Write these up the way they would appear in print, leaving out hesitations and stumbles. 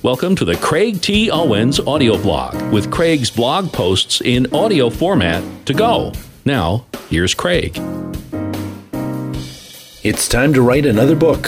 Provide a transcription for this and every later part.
Welcome to the Craig T. Owens audio blog with Craig's blog posts in audio format to go. Now, here's Craig. It's time to write another book.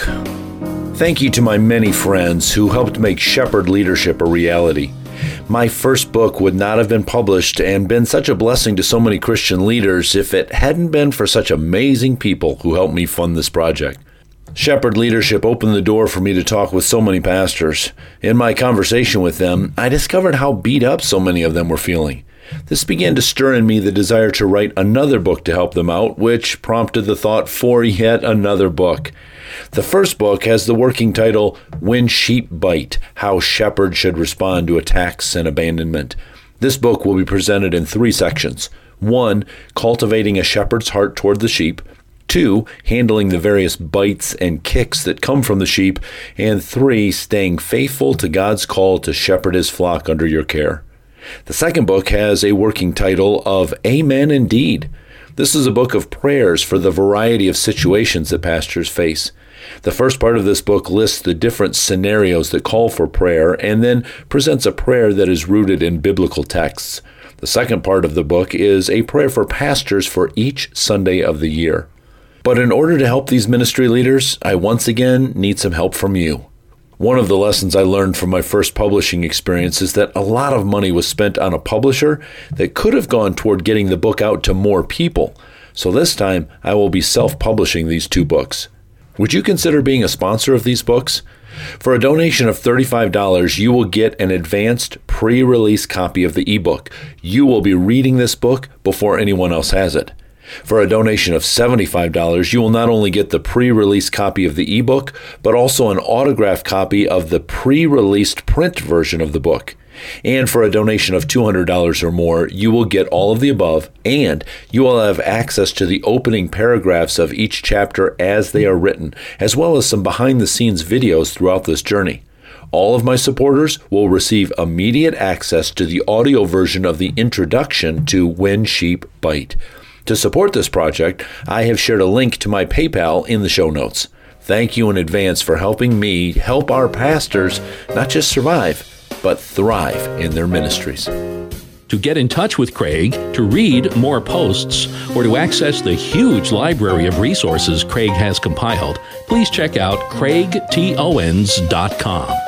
Thank you to my many friends who helped make Shepherd Leadership a reality. My first book would not have been published and been such a blessing to so many Christian leaders if it hadn't been for such amazing people who helped me fund this project. Shepherd Leadership opened the door for me to talk with so many pastors. In my conversation with them, I discovered how beat up so many of them were feeling. This began to stir in me the desire to write another book to help them out, which prompted the thought for yet another book. The first book has the working title, When Sheep Bite, How Shepherds Should Respond to Attacks and Abandonment. This book will be presented in 3 sections. 1, cultivating a shepherd's heart toward the sheep. 2, handling the various bites and kicks that come from the sheep. And 3, staying faithful to God's call to shepherd his flock under your care. The second book has a working title of Amen Indeed. This is a book of prayers for the variety of situations that pastors face. The first part of this book lists the different scenarios that call for prayer and then presents a prayer that is rooted in biblical texts. The second part of the book is a prayer for pastors for each Sunday of the year. But in order to help these ministry leaders, I once again need some help from you. One of the lessons I learned from my first publishing experience is that a lot of money was spent on a publisher that could have gone toward getting the book out to more people. So this time, I will be self-publishing these 2 books. Would you consider being a sponsor of these books? For a donation of $35, you will get an advanced pre-release copy of the ebook. You will be reading this book before anyone else has it. For a donation of $75, you will not only get the pre-release copy of the ebook, but also an autographed copy of the pre-released print version of the book. And for a donation of $200 or more, you will get all of the above, and you will have access to the opening paragraphs of each chapter as they are written, as well as some behind-the-scenes videos throughout this journey. All of my supporters will receive immediate access to the audio version of the introduction to When Sheep Bite. To support this project, I have shared a link to my PayPal in the show notes. Thank you in advance for helping me help our pastors not just survive, but thrive in their ministries. To get in touch with Craig, to read more posts, or to access the huge library of resources Craig has compiled, please check out craigtowens.com.